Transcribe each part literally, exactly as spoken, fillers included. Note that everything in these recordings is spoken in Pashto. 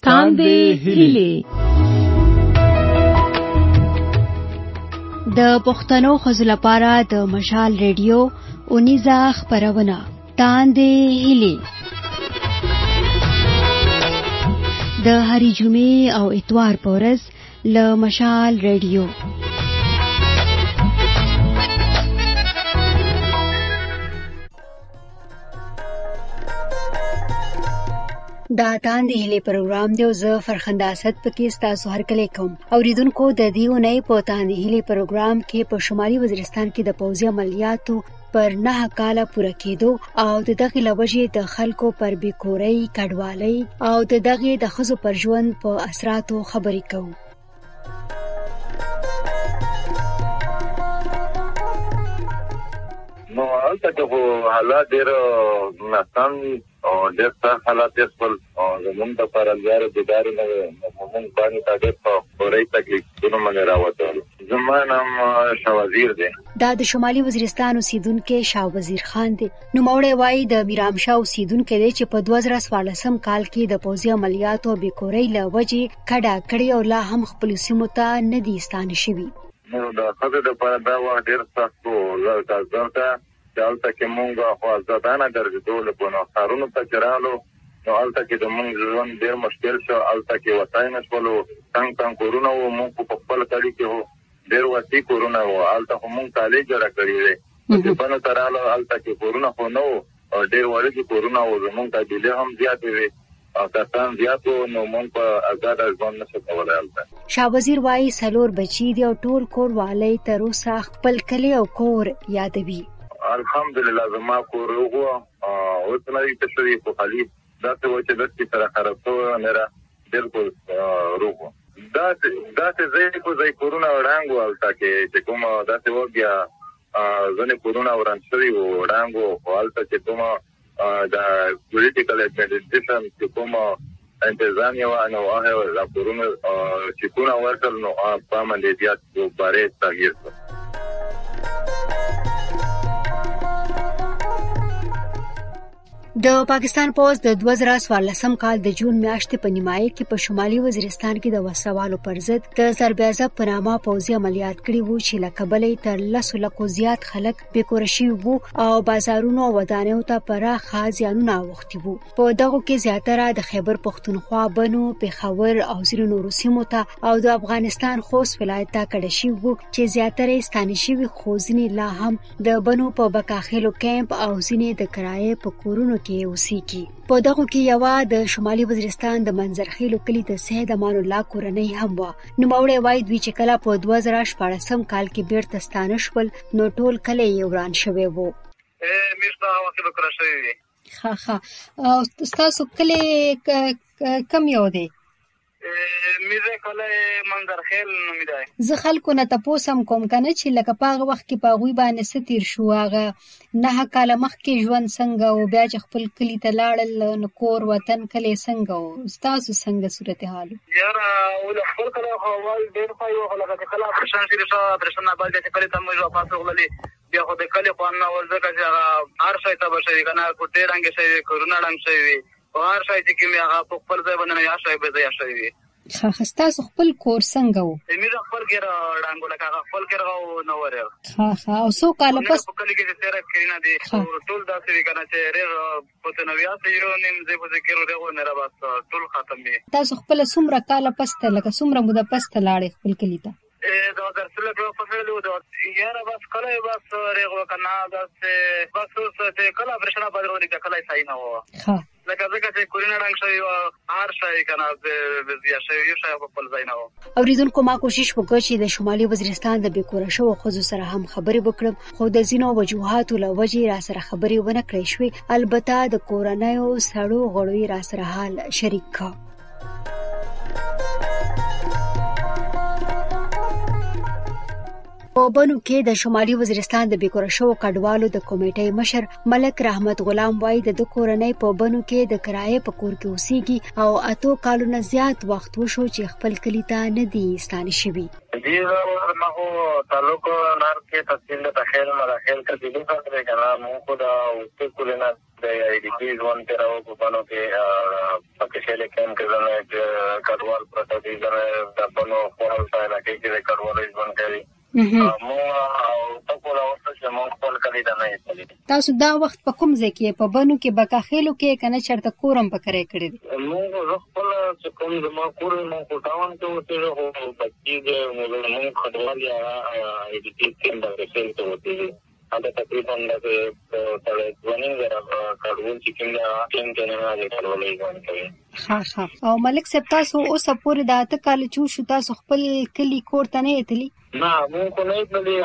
تاندې هیلې. د پښتنو ښځو لپاره د مشال ریډیو اونیزه خپرونه تاندې هیلې د هرې جمعې او اتوار په ورځ له مشال ریډیو. دا تاندې هیلې پروګرام دی او زه فرخنده اسد پکې ستاسو هرکلی کوم. اوریدونکو د دې اونۍ په تاندې هیلې پروګرام کې په شمالي وزیرستان کې د پوځي عملیاتو پر نه کاله پوره کېدو او د دغې له وجې د خلکو پر بېکورۍ، کډوالۍ او د دغې د ښځو پر ژوند په اثراتو خبرې کوو. نو هلته کې خو حالات ډېر ناسم او ډېر سخت حالات یې خپل زموږ دپاره زیاره بیداري نه وې. موږ باندې تا ډېر په خورۍ تکلیفونه باندې راوتلو. زما نام شاه وزیر دی. دا د شمالي وزیرستان اوسیدونکی شاه وزیر خان دی. نوموړی وایي د میرامشاه اوسیدونکی دی چې په دوه زره څوارلسم کال کې د پوځي عملیاتو او بېکورۍ له وجې کډه کړې او لا هم خپلو سیمو ته نه دي ستانه شوي. نو د ښځو دپاره دا وخت ډېر سخت و. ځکه چې هلته کې مونږ خو ازادانه ګرځېدو په نو ښارونو ته چې رالو نو هلته کې د مونږ ژوند ډېر مشکل شو. هلته کې وسایل نه شولو، تنګ تنګ کورونه وو. مونږ خو په خپل کلي کې وو ډېر وسیع کورونه وو. هلته خو مونږ کالۍ جوړه کړې وې. چې بنو ته رالو هلته کې کورونه خو نه وو او ډېر وړوکي کورونه وو. زمونږ قبیلې هم زیاتې وې او کسان زیات وو. نو مونږ په ازاده ژوند نشو کولی هلته. شاه وزیر وایي څلور بچي دي او ټول کوروالی تر اوسه خپل کلی او کور یادوي. الحمدلله زما کور روغ و. اوس نه دي څه شوي خو خالي داسې و چې داسې سره خراب شوی نه را بلکل روغ و. داسې ځای خو ځای کورونه ړنګ و هلته کې چې کومه داسې و بیا ځینې کورونه وران شوي وو ړنګ و. خو هلته چې کومه د پولیټیکل اډمنسټریشن چې کومه انتظامیه وه نو هغه راپورونه چې کونه ورکړل نو په عملیات باره تغییر شو. د پاکستان پوځ د دوه زره څوارلسم کال د جون میاشتې په نیمایي کې په شمالي وزیرستان کې د وسوالو پر ضد د سربیازه په نامه پوځي عملیات کړي وو چې له کبله تر لسو لکو زیات خلک بېکوره شوي وو او بازارونو او ودانیو ته پراخه زیانونه اوښتي وو. په دغو کې زیاتره د خیبر پښتونخوا، بنو، پېښور او ځینو نورو سیمو ته او د افغانستان خوست ولایت ته کډه شوي وو چې زیاتره یې ستانه شوي خو ځینې لا هم د بنو په بکاخیلو کیمپ او ځینې د کرایې په کورونو کې اوسېږي. په دغو کې یوه د شمالي وزیرستان د منظرخیلو کلي د سید امان الله کورنۍ هم وه. نوموړی وایي دوی چې کله په دوه زره شپاړسم کال کې بیرته ستانه شول نو ټول کلی یې وران شوی و. میشته وخت به کړه شوی وي. ښه ښه ستاسو کلی کم یو دی؟ میزه کله منظرخیل نومې دی. زه خلکو نه تپوس هم کوم کنه چې لکه په هغه وخت کې په هغوی باندې څه تېر شو، هغه نهه کاله مخکې ژوند څنګه و، بیا چې خپل کلي ته لاړل نو کور وطن کلی څنګه و، ستاسو څنګه صورتحال و؟ یاره ول خپل کلی خو اول ډېر ښه و خو لکه چې کله اپرېشن شوي شو اپرېشن نه بعد چې کلي ته موږ واپس وغللې بیا خو د کلي خوند نه ول ځکه چې هغه هر شی تباه شوي که نه کوټې ړنګې شوي کورونه ړنګ شوي وي خو هر شی چې کوم هغه په خپل ځای باندې یا شی بې ځایه شوي وي. ښه ښه ستاسو خپل کور څنګه و؟ زموږ خپل کور ړنګ و لکه هغه خپل کور نه ورغ. ښه ښه او څو کاله پس په کلي کې چې تېره کړي نه دي ټول داسې وي که نه چې ډېر په تنویات یو نیم ځای په ځای کې ورغو نه را بس ټول ختم وي. تاسو خپله څومره کاله پس ته لکه څومره موده پس ته لاړې خپل کلي ته؟ دا درسله کړو په فعلو دا یاره بس کله بس رغو کنه بس بس څه کله پرشنه بدرونی کله صحیح نه و. ښه لکه ځکه چې کورونه ړنګ شوي و هر شی کنه بیا شوي یو شی په خپل ځای نه و. اوریدونکو ما کوشش وکړ چې د شمالي وزیرستان د بېکوره شوو ښځو سره هم خبرې وکړم خو د ځینو وجوهاتو له وجې را سره خبرې ونه کړای شوې. البته د کورنیو سړو غړو را سره حال شریک کا. په بنو کې د شمالي وزیرستان د بېکوره شوو کډوالو د کمیټې مشر ملک رحمت غلام وایي د ده کورنۍ په بنو کې د کرایې په کور کې اوسېږي او اتو کالو نه زیات وخت وشو چې خپل کلي ته نه دي ستانه شوي. جی ما خو تعلق نار کې تحصیل د تخیل مراحل ته دي څنګه کنه مو خو دا اوسې کولې نه د د ای ډي پی ځوان تر او په بانو کې پکې شل کېم کې زنه کډوال پروت دي زنه د بانو خپل ځای راکې کې کډوال ځوان کوي مو او تاسو لا اوس چې مو خپل کړی دا نه یې. تاسو دا وخت په کوم ځای کې په بنو کې بکاخېلو کې کنه چرته کورم پکړې کړی مو خپل چې کوم زما کور مو کوټاون ته وته هو پکې د مو خدوال یا ای ډي پی کې د رسېل ته وته دا تقریبا د تل ځوانین غره کډوال چې کوم دا ټیم کې نه راځي کډوالې ځوان کوي. ها ها او ملک صاحب تاسو اوس پورې د اته کال چې شو تاسو خپل کلی کور ته نه ایتلی؟ نه مو کو نه ایتلی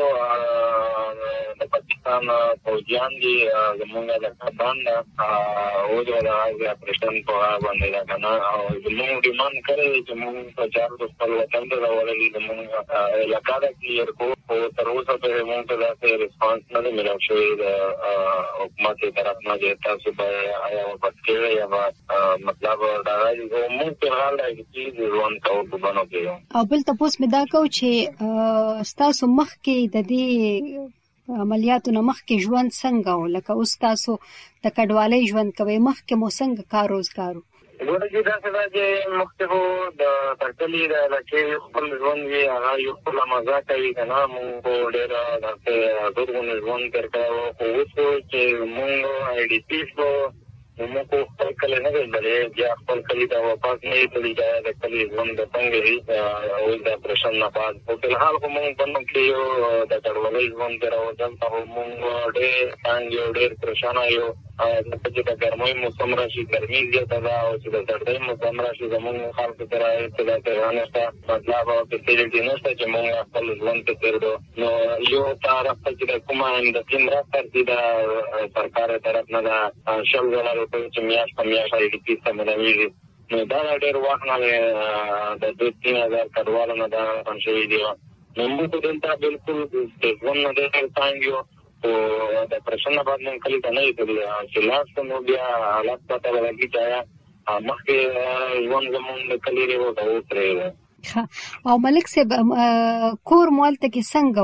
البته د پاکستان فوجیان دي زمونږ د باندې او د راځي اپریشن په باندې دا کنه او زمونږ ډیماند کړی چې موږ په چار د خپل وطن ته راولې زمونږ لکه کلیر کو او تر اوسه په موږ ته دا ریسپانس نه ملو شوی د حکومت طرف نه چې تاسو به آیا وبکې یا مطلب دا راځي موږ په حال کې چې ځوان تاو په بانو کې او بل تاسو مې دا کو چې تاسو مخ کې د دې عملیاتو نه مخ کې ژوند څنګه و لکه اوس تاسو د کډوالۍ ژوند کوي مخ کې مو څنګه کار روزګارو؟ ګوره چې دا څه چې مختلفو د ترکلی د لکه خپل ژوند یې هغه یو خپل مزه کوي کنه موږ ډېر دغه دغه ژوند ترکاو خو اوس چې موږ ای ډي پی شو موږ خپل کله نه غواړو چې خپل کلی دا واپس نه تللی دا کلی ژوند د څنګه او د پرشن نه پات په الحال کوم باندې کې یو د کډوالۍ ژوند راو ځم ته موږ ډېر څنګه ډېر پرشن یو د پدې د ګرمۍ موسم راشي ګرمي زیاته ده او چې د سردۍ موسم راشي زموږ خلکو سره اطلاع ترانسته مطلب او فیسیلیټي نشته چې موږ خپل ژوند ته تیرو نو یو طرف ته چې کومه د تیم راځي د سرکار طرف نه دا شل ډالر په چې میاش په میاش ای ډي پی سمونوي نو دا ډېر وخت نه د دوه تین هزار کډوالو نه دا پنځوي دی نو موږ دلته بالکل د ژوند نه ډېر څنګه او د پرشن بعد من کلی ته نه ایتل چې لاس نو بیا حالات پته لګی چې مخکې ژوند زموږ کلی ریو ته وترې او ملک صاحب کور مالته کې څنګه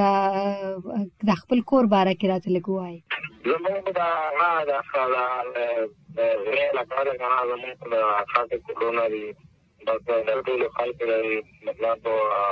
ولکه د خپل کور باره کې راته لګوای زموږ دا نه دا خاله ریلا کار کنه زموږ دا خاطر کورونا دی بس د ټول خلک مطلب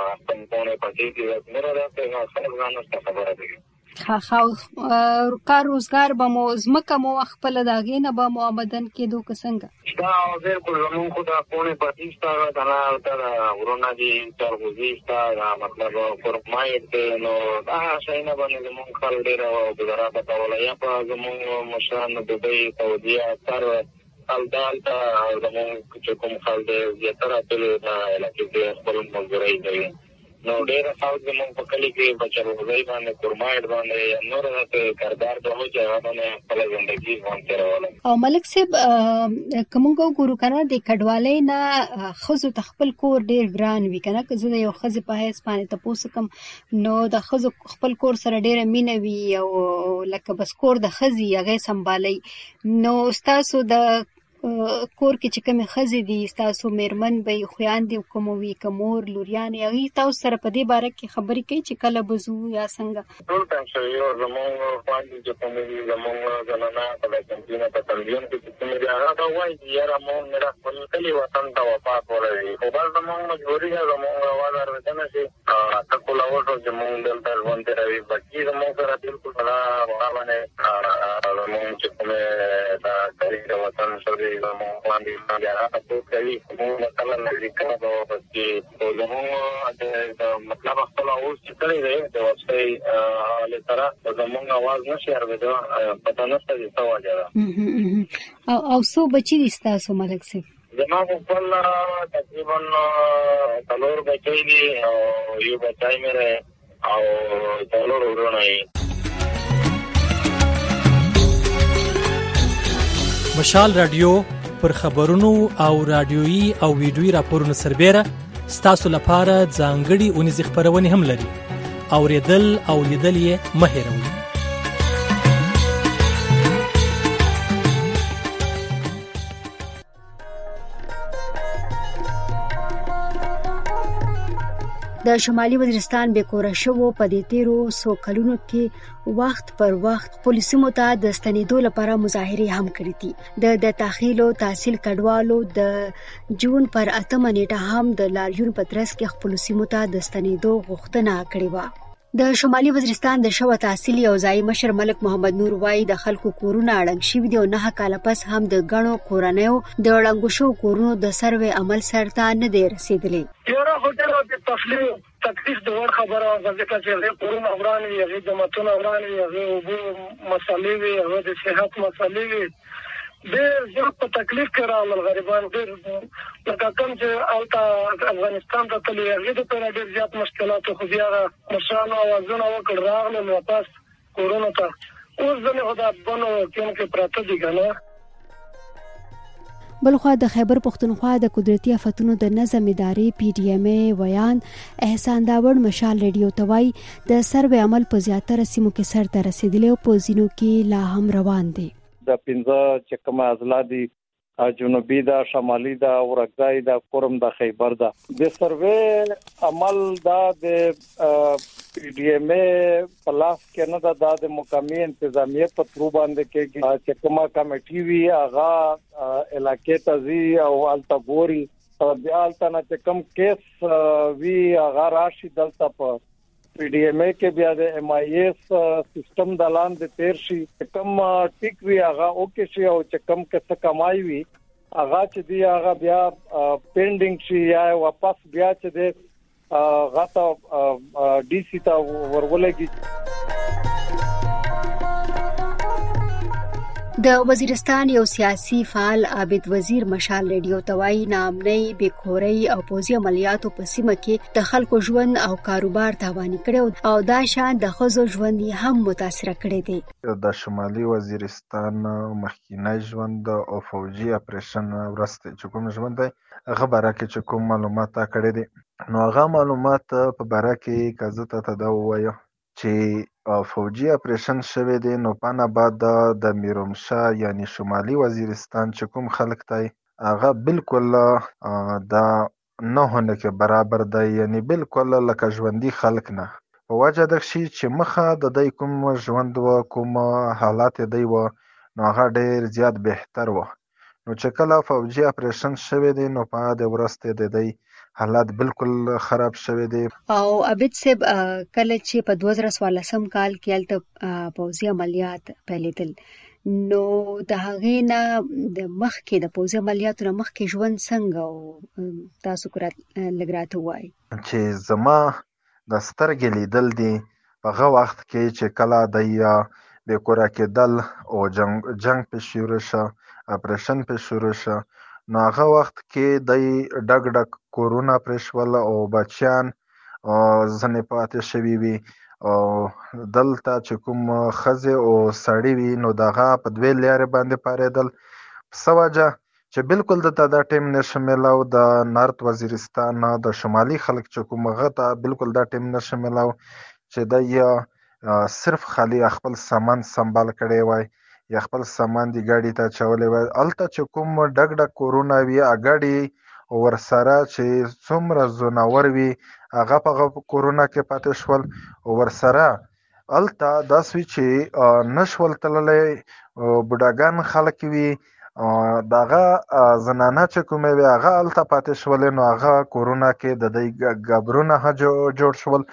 په پاتې کې نور راته خلک غواړي خبره دي ها ها کار روزګار به مو زمکه مو خپل داګې نه به مو آمدن کېدو که څنګه؟ دا بالکل زموږ خو دا پونې پاتې شته دا دا ورونه دي ترغوزي شته مطلب فورمایټ دی نو دا شی نه باندې زموږ خلک ډېر او ګزاره پکوله یا په زموږ مشران دوبۍ سعودیه اکثر الدالته زموږ چې کوم خلک دی زیاتره ټول دا علاقې کې خپل مزدورۍ کوي نو ډېر خلک زموږ په کلي کې بچروزۍ باندې کورمایټ باندې نور راته کاردار به وو چې هغه باندې خپله ژوندګي ژوند تېروله. او ملک صاحب که موږ وګورو که نه د کډوالۍ نه ښځو ته خپل کور ډېر ګران وي که نه که زه د یو ښځې په حیث باندې تپوس وکړم نو د ښځو خپل کور سره ډېره مینه وي او لکه بس کور د ښځې هغې سمبالوي نو ستاسو د کور کې چې کومې ښځې دي ستاسو مېرمن به یې خویندې کومه وي که مور لوریانې هغوی تاسو سره په دې باره کې خبرې کوي چې کله به ځو یا څنګه؟ ټول ټایم شوي او زموږ خویندې چې کومې دي زموږ زنانه په لکنټینه په تنظیم کې چې کومې دي هغه به وایي چې یاره مونږ مېره خپل کلي وطن ته وفات ولري خو بس زموږ مجبوري ده زموږ اواز اورېدنه شي ته خو لا وشو چې مونږ دلته ژوند تېروي بچي زموږ سره بالکل په هغه باندې زموږ چې کومې دا کلي د وطن شوي زموږ خویندې هغه تپوس کوي موږ کله نږدې کله به وبچي خو زموږ د مطلب خپل اوس چې کړی دی د وسپۍ حوالې سره زموږ اواز نشي اورېدو پته نشته چې څه وجه ده. او څو بچي دي ستاسو ملک صاحب؟ زما خپل تقریبا څلور بچی دي او یو بچی مې او څلور ورونه یې. مشال رادیو پر خبرونو او رادیويي او ویډیويي راپورونو سربېره ستاسو لپاره ځانګړي اونیزې خپرونې هم لري. اوریدل او لیدل یې مه هېروئ. د شمالي وزیرستان بې کوره شوو په دې تیرو څو کلونو کې وخت پر وخت خپلو سیمو ته د ستنېدو لپاره مظاهرې هم کړې دي. د د تاخیلو تحصیل کډوالو د جون پر اتمه نیټه هم د لاریون په ترڅ کې خپلو سیمو ته د ستنېدو غوښتنه کړې وه. د شمالي وزیرستان د شوه تحصیل یو ځایي مشر ملک محمد نور وایي د خلکو کورونه ړنګ شوي دي او نهه کاله پس هم د ګڼو کورنیو د ړنګو شوو کورونو د سروې عمل سرته نه دی رسېدلی. یوه خو ډېره د تفلیح تکلیف د وړ خبره وه، ځکه چې هغې کورونه وران وي، هغې جوماتونه وران وي، هغې اوبو مسالې وي، هغې د صحت مسالې وي. ډېر زیات په تکلیف کې راغلل غریبان. ډېر لکه کوم چې هلته افغانستان ته تللي هغې دپاره ډېر زیات مشکلات وو، خو بیا هغه مشرانو اوازونه وکړ، راغلل واپس کورونو ته. اوس ځینې خو د بنو کیڼ کې پراته دي که نه. بلخوا د خیبر پښتونخوا د قدرتي آفتونو د نظم ادارې پی ډي ایم ای ویان احسان داوړ مشال ریډیو ته وایي د سروې عمل په زیاتره سیمو کې سرته رسېدلی او په ځینو کې لا هم روان دی. د پنځه چې کومه اضلاع دي، جنوبي ده، شمالي ده، ورکزای ده، کورم ده، خیبر ده. د سروې عمل دا د پی ډي ایم ای په لاس کې نه ده، دا د مقامي انتظامیه په ترو باندې کې چې کومه کمیټي وي هغه علاقې ته ځي او هلته ګوري. بیا هلته نه چې کوم کیس وي هغه راشي دلته په پی ډي ایم ای کې بیا د ایم آی ایس سیستم د لاندې تیر شي، کوم ټیک وي هغه اوکې شي او چې کوم څه کمای وي هغه چې دی هغه بیا پینډینګ شي یا واپس بیا چې دی هغه ته ډي سي ته ورولېږي. د وزیرستان یو سیاسي فعال عابد وزیر مشال ریډیو ته وایي ناامنۍ، بېکورۍ او پوځي عملیاتو په سیمه کې د خلکو ژوند او کاروبار تاواني کړی او دا شان د ښځو ژوند یې هم متاثره کړی دی. د شمالي وزیرستان مخکینی ژوند او فوجي اپریشن وروسته چې کوم ژوند دی هغه باره کې چې کوم معلومات تا کړی دي، نو هغه معلومات په باره کې که زه ته دا ووایم چې فوجي اپریشن شوی دی، نو پانه بعد د میرومشاه یعنی شمالي وزیرستان چې کوم خلک دی هغه بالکل د نهونه کې برابر دی، یعنی بالکل لکه ژوندي خلک نه. په وجه د شي چې مخه د دی کوم ژوند و کوم حالات دی و نو هغه ډېر زیات بهتر و. نو چې کله فوجي اپریشن شوی دی نو په د ورسته د دی حالات بالکل خراب شوی دی. او عبید صاحب کله چې په دوه زره څوارلسم کال کې هلته پوځي عملیات پیلېدل نو د هغې نه د مخکې د پوځي عملیاتو نه مخکې ژوند څنګه و؟ تاسو لږ راته ووایئ. چې زما د سترګې لیدل دي په هغه وخت کې چې کله دی بېکوره کېدل او جنګ جنګ پې شروع شه، اپریشن پې شروع شه، نو هغه وخت کې دی ډک ډک کورونه پرې شول او بچیان ځینې پاتې شوي وي او دلته چې کوم ښځې او سړي وي نو د هغه په دوې لارې باندې پارېدل. په څه وجه چې بالکل دته دا ټیم نشه میلاو د نارت وزیرستان د شمالي خلک چې کوم هغه ته بالکل دا ټیم نشه میلاو چې دی صرف خالي خپل سامان سنبال کړی وای یا خپل سامان دی ګاډي ته اچولی وای. هلته چې کوم ډک ډک کورونه وي ګاډي ورسره چې څومره زونور وي هغه په هغه کورونه کې پاتې شول او ورسره هلته داسې وي چې نشول تللی، بوډاګان خلک وي، د هغه زنانه چې کومې وي هغه هلته پاتې شولې، نو هغه کورونه کې د دوی ګبرونه جوړ شول.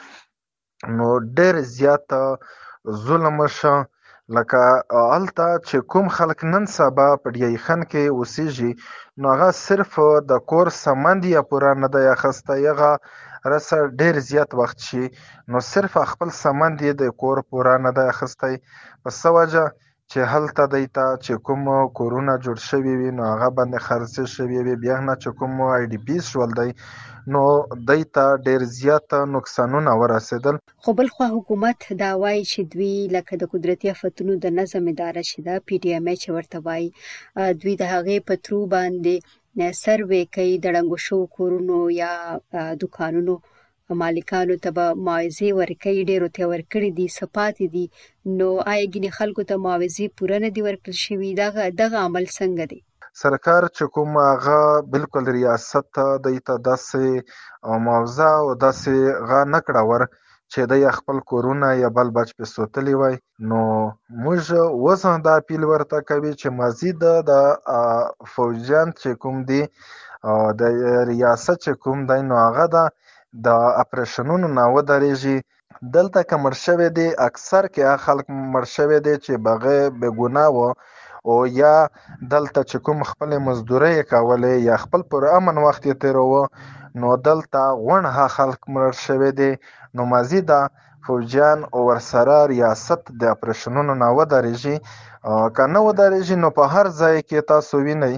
نو ډېر زیات ظلم شه، لکه هلته چې کوم خلک نن سبا په ډیای خان کې اوسېږي نو هغه صرف د کور سامان دی یا پوره نه دی اخیستی، هغه رسه ډېر زیات وخت شي نو صرف خپل سامان دی د کور پوره نه دی اخیستی. په څه وجه چې هلته دی ته چې کوم کورونه جوړ شوي وي نو هغه باندې خرڅې شوي وي، بیا نه چې کوم آی ډي پیز شول دی نو دی ته ډېر زیات نقصانونه ورسېدل. خو بل خوا حکومت دا وایي چې دوی لکه د قدرتي آفتونو د نظم اداره چې ده پی ډي ایم ای چې ورته وایي دوی د هغې په ترو باندې سروې کوي، د ړنګو شوو کورونو یا دوکانونو مالکانو ته به معاوضې ورکوي، ډېرو ته یې ورکړي دي، څه پاتې دي. نو آیا ګینې خلکو ته معاوضې پوره نه دي ورکړل شوي؟ دغه دغه عمل څنګه دی؟ سرکار چې کوم هغه بالکل ریاست د ته داسې موضوع او داسې غا نکړه ور چې د خپل کورونه یا بل بچ په سوتلی وای نو موږ وسه د اپیل ورته کوي چې مزید د فوجان چې کوم دی د ریاست چې کوم دی نو هغه د اپریشنونو نه ودرېږي دلته کمر شوی دی اکثر کې خلک مر شوی دی چې بغیر به ګناه و او یا دلته چې کوم خپل مزدوري کولې یا خپل پر امن وخت تیرو نو دلته غونډه خلک مر شوی دی نو مزید فوجان او ورسره ریاست د اپریشنونو نه ودرېږي کنه ودرېږي نو په هر ځای کې تاسو وینئ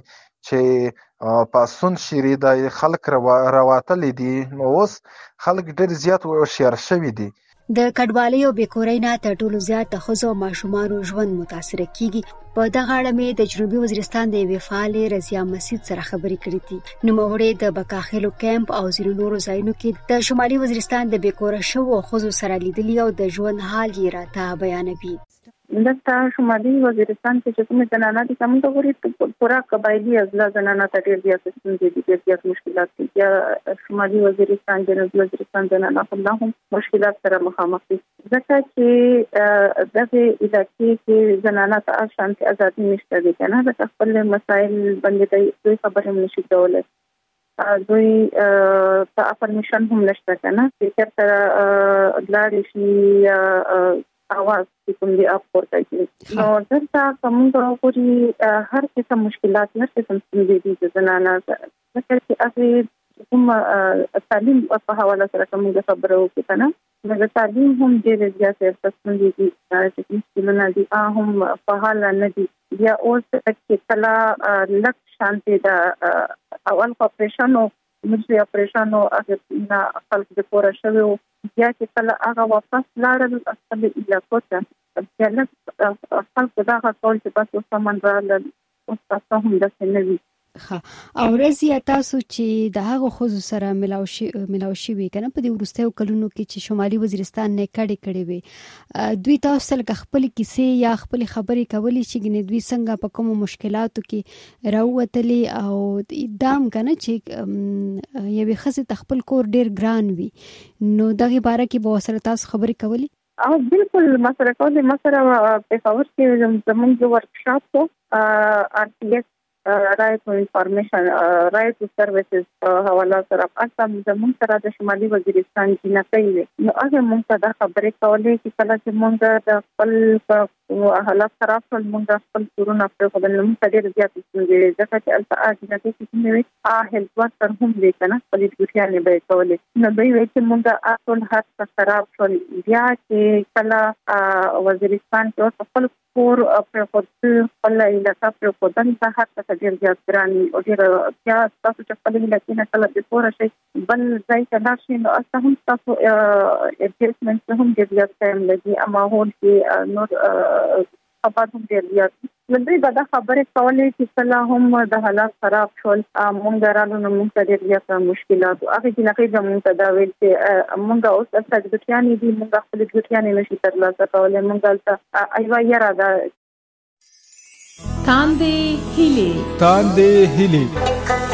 چې پاسون شری د خلک راواتلې دي نو اوس خلک ډېر زیات هوښیار شوي دي د کډوالۍ او بیکورۍ نه تر ټولو زیات د ښځو او ماشومانو ژوند متاثره کیږي په دغه اړه مې د جنوبي وزیرستان د یوې فعالې رضیا مسید سره خبرې کړې دي نوموړې د بکاخیلو کیمپ او ځینو نورو ځایونو کې د شمالي وزیرستان د بیکوره شوو ښځو سره لیدلي او د ژوند حال یې راته بیانوي دلته شمالي وزیرستان کې چې کومه زنانه دي کوم د غوړي پورا قبایلی ازلا زنانه ته ډېر زیات ستونزې دي ډېر زیات مشکلات دي یا شمالي وزیرستان جنوبي وزیرستان زنانه هم هم مشکلات سره مخامخ دي ځکه چې دغه علاقې کې زنانه ته شانتي ازادي نشته دي کنه د خپل مسایل باندې دوی خبرې نشي کولای دوی ته افرمیشن هم نشته کنه چې تر لاړ شي اواز کوم دی اپ ورته کی نو دلته کوم د غوړي هر قسم مشکلات هر قسم ستونزې دي د زنانه ځکه چې اخی کوم تعلیم په حواله سره کوم د خبرو کې کنه د تعلیم هم ډېر زیات ستونزې دي چې مشکلونه دي هم په حال نه دي یا اوس چې کلا لک شانتي د اول اپریشن او مجلس اپریشن او هغه خلک د پوره شوی یا چې کله هغه واپس لاړل خپل علاقو ته بیا لږ خلک دا غواړي چې تاسو سامان راړل او تاسو هم د سنوي ها او رضیا تاسو چې د هغه خو سره ملاوي ملاوي وي کنه په دې ورستیو کلونو کې چې شمالي وزیرستان نه کړي کړي وي دوی تاسو له خپل کیسې یا خپل خبرې کولې چې ګنې دوی څنګه په کوم مشکلاتو کې راووتلې او دام کنه چې یوه خزه خپل کور ډیر ګران وي نو دغه باره کې به سره تاسو خبرې کولې او بالکل مسره کولې مسره په خبر کې زموږ ورکشاپ کو ار ټي ایس رائټ ټو انفارمیشن رائټ ټو سرویسز حواله سره اصلا زموږ سره د شمالي وزیرستان کې نه کوي نو هغه موږ ته دا خبرې کولې چې کله چې موږ د خپل حالات خراب کول موږ خپل کورونه په خپل نوم ډېر زیات ستونزې ځکه چې البته اجازه کې چې نوې ا هیلث ورکر هم دې کنه خپل ډیوټیانې به کولې نو دوی وایي چې موږ اصل هر څه خراب کول بیا چې کله وزیرستان کې خپل کور په خپل خپل علاقه په خپل د هر څه ډیر زیات ګراني او ډیر بیا تاسو چې خپل علاقې نه کله د پوره شي بل ځای ته لاړ شي نو اصلا هم تاسو ایډجسټمنټ هم ډیر زیات ټایم لګي اما هول کې نور خبرې هم ډیر زیات نو دوی دا خبرې کولې چې کله هم د حالات خراب شول مونږ رالو نو مونږ ډیر زیات مشکلات او هغه چې نه کوي مونږ ته دا ویل چې مونږ اوس اصل د ټیانې دي مونږ خپل ټیانې نشي ترلاسه کولای مونږ دلته ایوا یاره دا تاندې هیلې تاندې هیلې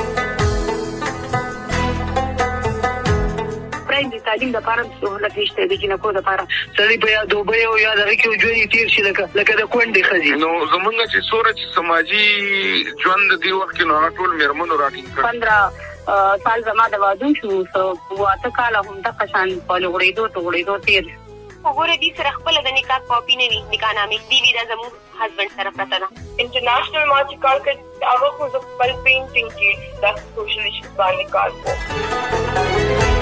د تعلیم لپاره سہولت نشته د جنکو لپاره سړي په یا دوبه او یا دغه کې ژوند تیر شي لکه لکه د کونډې خزي نو زمونږ چې سورج سماجی ژوند دی وخت کې نو ټول مرمنو راټینګ کړ پندرہ سال زما د وادو شو سو واته کال هم د قشان په لغړېدو ته غړېدو تیر وګوره دې سره خپل د نکاح کاپی نه وي نکاح نامې دی وی د زمو هسبند سره پته نه انټرنیشنل مارچ کال کې هغه خو د خپل پینټینګ کې د سوشل ایشوز باندې کار کوي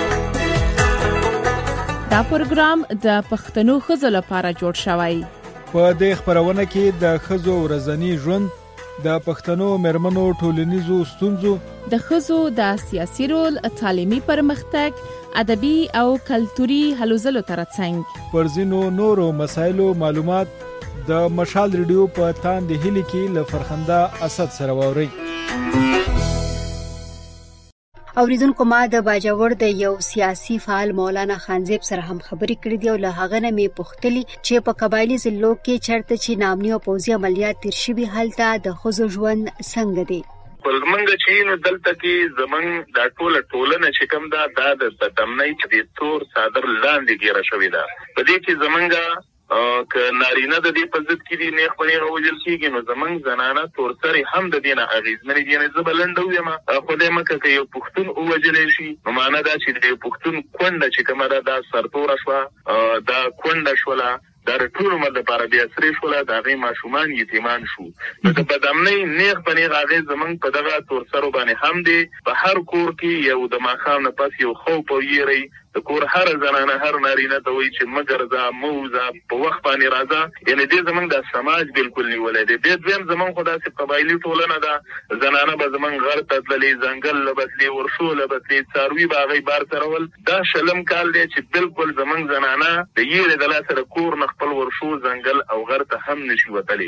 دا پروګرام د پښتنو ښځو لپاره جوړ شوی په دې خبرونه کې د ښځو ورځنی ژوند د پښتنو مرمنو ټولنیزو ستونزو د ښځو د سیاسي رول تعلیمي پرمختګ ادبي او کلتوري هلو ځلو ترڅنګ پر ځینو نورو مسایلو معلومات د مشال ریډیو په تاندې هیلې کې له فرخنده اسد سره ووري اوریدونکو ما د باجوړ د یو سیاسي فعال مولانا خانزیب سره هم خبرې کړې دي او له هغه نه مې پوښتلي چې په قبایلي ضلعو کې چېرته چې نامني او پوځي عملیات تیر شوي هلته د ښځو ژوند څنګه دی؟ ولمنګ چې نو دلته کې زمنګ دا ټوله ټولنه چې کوم دا د دمنۍ چې د تور صادر لاندې ګیره شوې ده. په دې کې زمنګ که نارینه د دې په ضد کې دي نیغ په نیغه وژل کېږي، نو زمونږ زنانه تورسرې هم د دې نه اغېزمنې دي. یعنې زه به لنډه ویم خدای مکه که یو پښتون ووژلی شي نو معنا دا چې د یو پښتون کونډه چې کومه ده دا سرتوره شوه، دا کونډه شوله، دا د ټول عمر لپاره بې اثرې شوله، د هغې ماشومان یتیمان شو. نو د بدامنۍ نیغ په نیغ اغېز زمونږ په دغه تورسرو باندې هم دی. په هر کور کې یو د ماښام نه پس یو خوف او یېری د کور هر زنانه هر نارینه ته وایي چې مه ګرځه، مه وځه، په وخت باندې راځه. یعنې دې زمونږ دا سماج بالکل نیولی دی. بیا دویم زمونږ خو داسې قبایلي ټولنه ده، زنانه به زمونږ غر ته تللې، ځنګل له به تلې، ورشو له به تلې، څاروي به هغوی بار څرول. دا شلم کال دی چې بالکل زمونږ زنانه د یېرې د لاسه د کور نه خپل ورشو، ځنګل او غر ته هم نشي وتلی.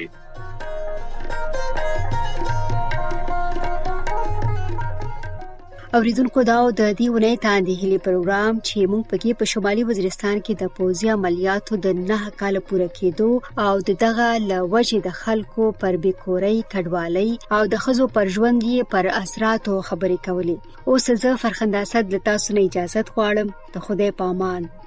اوریدونکو دا او د دې ونې تاندې هلي پروګرام چې موږ پکې په شمالي وزیرستان کې د پوځي عملیاتو د نه کال پوره کېدو او د دغه له وجې د خلکو پر بیکورۍ، کډوالۍ او د ښځو پر ژوند یې پر اثراتو خبرې کولې. اوس زه فرخنده اسد له تاسو نه اجازت غواړم. د خدای په امان.